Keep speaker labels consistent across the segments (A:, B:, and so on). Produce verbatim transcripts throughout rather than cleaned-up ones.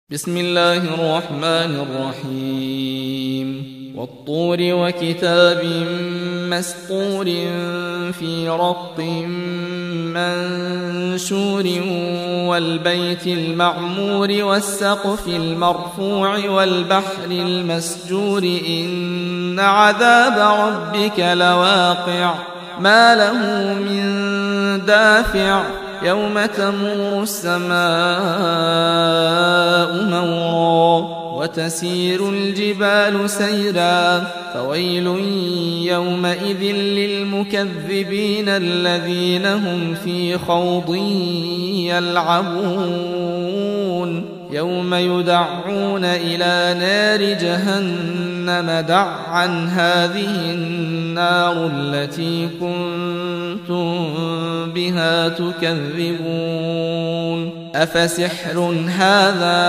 A: بسم الله الرحمن الرحيم والطور وكتاب مسطور في رق منشور والبيت المعمور والسقف المرفوع والبحر المسجور إن عذاب ربك لواقع ما له من دافع يوم تمور السماء مورا وتسير الجبال سيرا فويل يومئذ للمكذبين الذين هم في خوض يلعبون يوم يدعون إلى نار جهنم دعا هذه النار التي كنتم بها تكذبون أفسحر هذا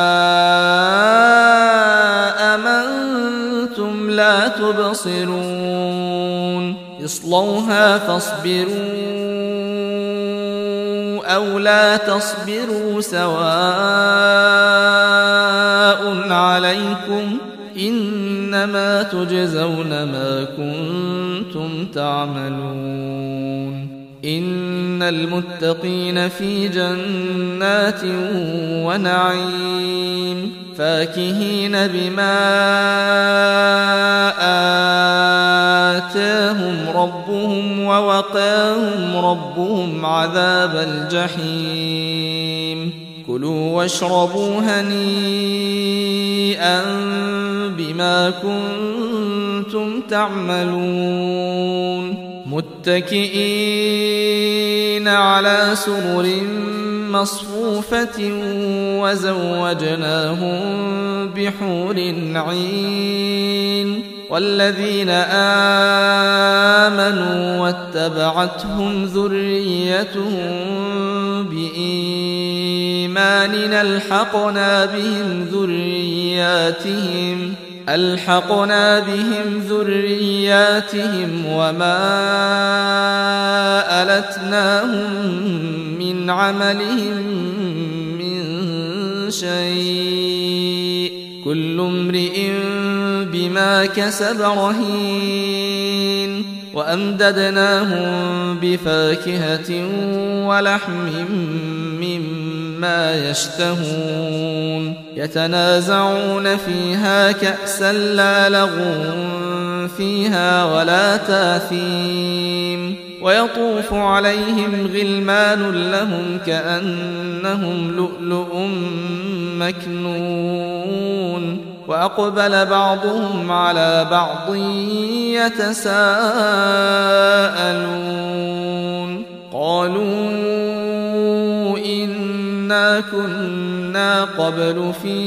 A: أم أنتم لا تبصرون اصلوها فاصبروا أو لا تصبروا سواء عليكم إنما تجزون ما كنتم تعملون إن المتقين في جنات ونعيم فاكهين بما آتاهم ربهم ووقاهم ربهم عذاب الجحيم كلوا واشربوا هنيئا بما كنتم تعملون متكئين على سرر مصفوفة وزوجناهم بحور عين والذين آمنوا واتبعتهم ذريتهم بإيمان ألحقنا بهم ذرياتهم ألحقنا بهم ذرياتهم وما ألتناهم من عملهم من شيء كل امرئ بما كسب رهين وأمددناهم بفاكهة ولحم مما يشتهون يتنازعون فيها كأسا لا لغو فيها ولا تاثيم ويطوف عليهم غلمان لهم كأنهم لؤلؤ مكنون وأقبل بعضهم على بعض يتساءلون قالوا إنا كنا قبل في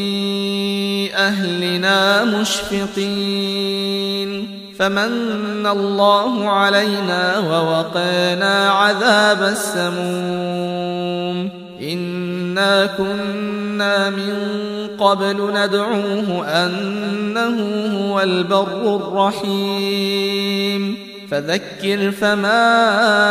A: أهلنا مشفقين فمن الله علينا ووقانا عذاب السموم إنا كنا من قبل ندعوه أنه هو البر الرحيم فذكر فما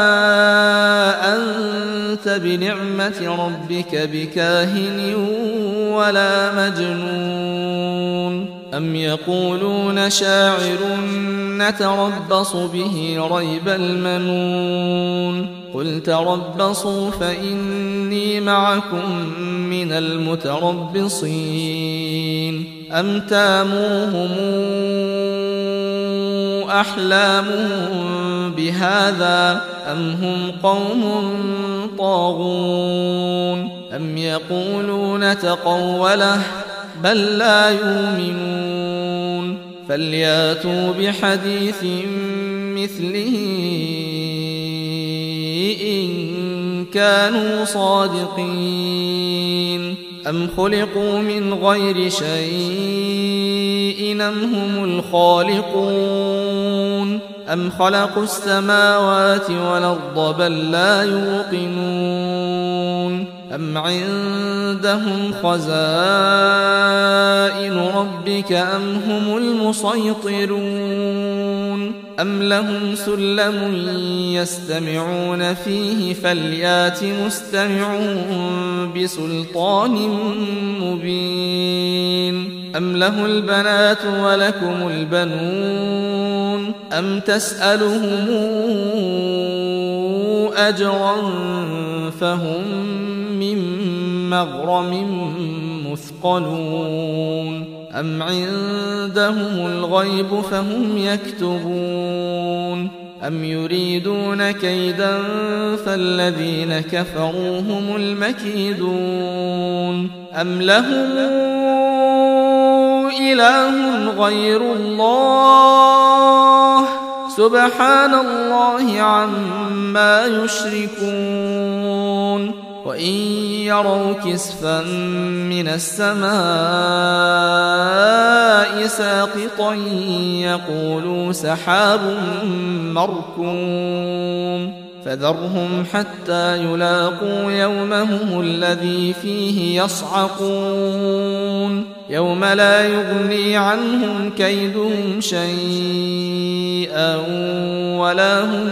A: أنت بنعمة ربك بكاهن ولا مجنون أم يقولون شاعر نتربص به ريب المنون قل تربصوا فإني معكم من المتربصين أم تاموهم أحلامهم بهذا أم هم قوم طاغون أم يقولون تقوله بل لا يؤمنون فلياتوا بحديث مثله إن كانوا صادقين أم خلقوا من غير شيء أم هم الخالقون أم خلقوا السماوات والأرض بل لا يوقنون أم عندهم خزائن ربك أم هم المسيطرون أم لهم سلم يستمعون فيه فليات مستمعون بسلطان مبين أم له البنات ولكم البنون أم تسألهم أجرا فهم من مغرم مثقلون أم عندهم الغيب فهم يكتبون أم يريدون كيدا فالذين كفروا هم المكيدون أم لهم إله غير الله سبحان الله عما يشركون وإن يروا كسفا من السماء ساقطا يقولوا سحاب مركوم فذرهم حتى يلاقوا يومهم الذي فيه يصعقون يوم لا يغني عنهم كيدهم شيئا ولا هم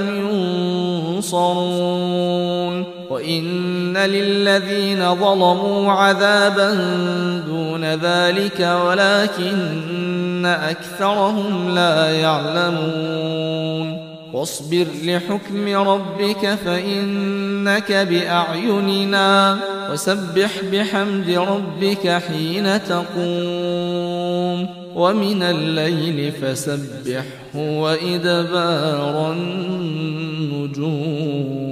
A: ينصرون وإن للذين ظلموا عذابا دون ذلك ولكن أكثرهم لا يعلمون واصبر لحكم ربك فإنك بأعيننا وسبح بحمد ربك حين تقوم ومن الليل فسبحه وإدبار النجوم.